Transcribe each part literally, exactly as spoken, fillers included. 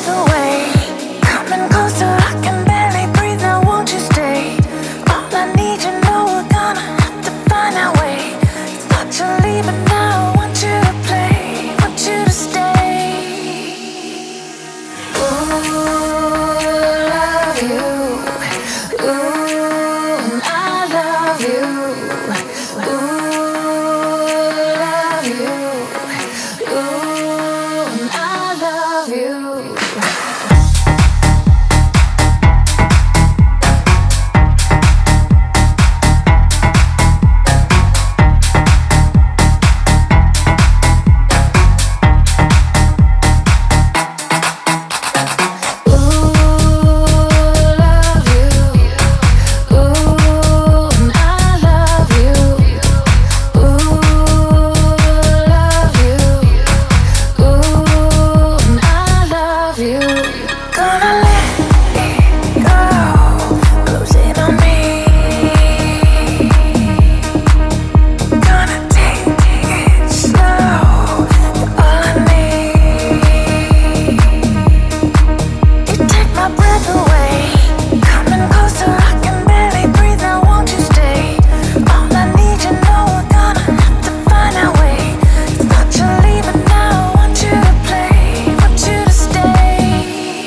breath away. Coming closer, I can barely breathe now, won't you stay? All I need, you know we're gonna have to find our way. Thought you're leaving now, I want you to play, want you to stay. Ooh, love you. Ooh, I love you. Ooh, love you. Ooh, I love you.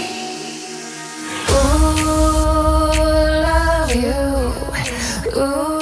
Ooh.